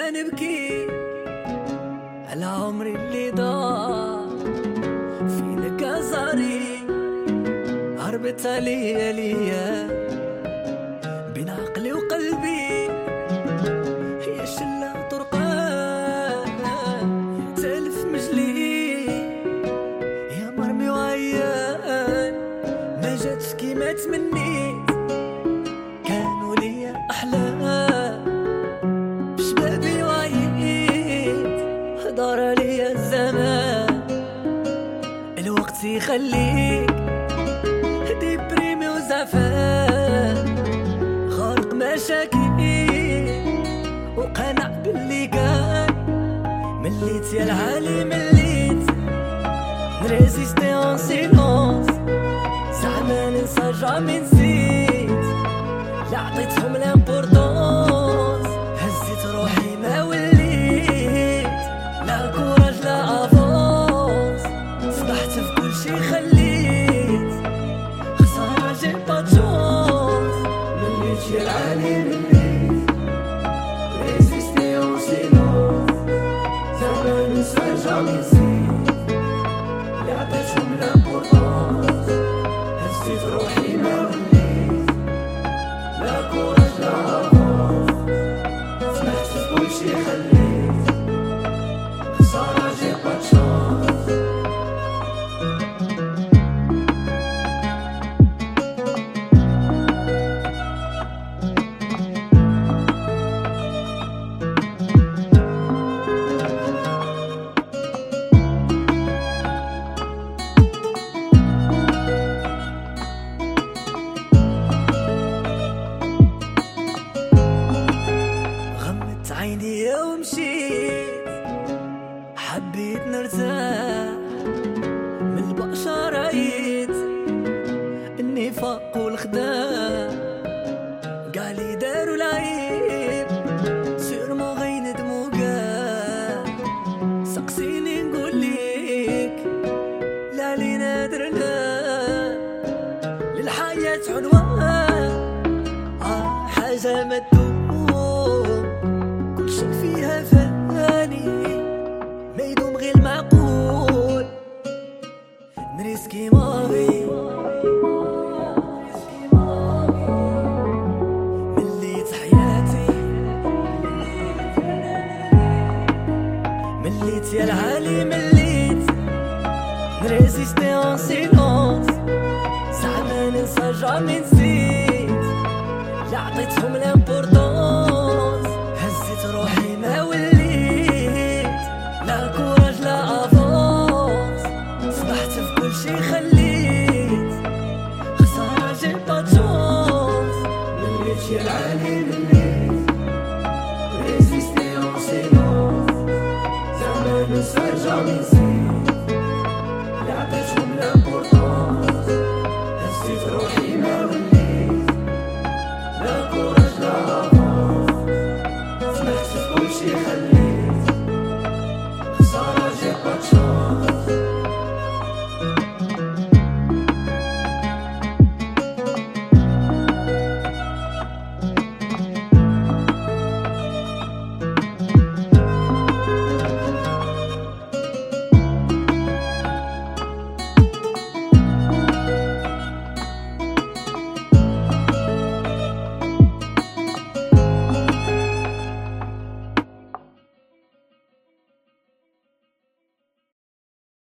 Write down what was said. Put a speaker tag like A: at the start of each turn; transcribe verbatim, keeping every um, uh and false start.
A: نبكي على عمري اللي ضاع فينا كزاري، هربت عليا ليا بين عقلي وقلبي. هي شلة طرقان تالف مجلي، يا مرمي وعيان ما جاتش كيما تمنيت. كانوا ليا أحلام بشبابي وعييت، دار ليا الزمان الوقت يخليك ديبريمي وزعفان غارق مشاكل، وقنع باللي كان مليت يا العالي مليت نريزيستي اون سيلونس. زعما ننسى جامي نسيت، لا عطيتهم لامبورطونس، هزيت روحي ما وليت لا كوراج لا افونس. صبحت في كل شي خليت خسارة جي با تشونس، مليت يا العالي مليت ريزيستي اون سيلونس. زعما ننسى جامي نسيت، لا عطيتهم لامبورطونس، هزيت روحي ما وليت لا كوراج لا افونس. سمحت في كل شي خليت خسارة جي با تشونس. غمت عيني ومشيت، حبيت نرتاح من البشر، رايت النفاق والخداع قالي داروا العيب، سيرمو غيندمو كاع. سقسيني نقول ليك لا لي نادر لا للحياة عنوان، آه حاجة ما تدوم كل شي فيها فاني، ما يدوم غير المعقول نريسكي ماضي. مليت حياتي مليت يا العالي مليت نريزيستي اون سيلونس. زعما ننسى جامي نسيت، لا عطيتهم لامبورطونس، هزيت روحي ما وليت لا كوراج لا افونس. صبحت في كل شي خليت خسارة جي با تشونس، مليت يا العالي مليت ريزيستي اون سيلونس. زعما ننسى جامي نسيت،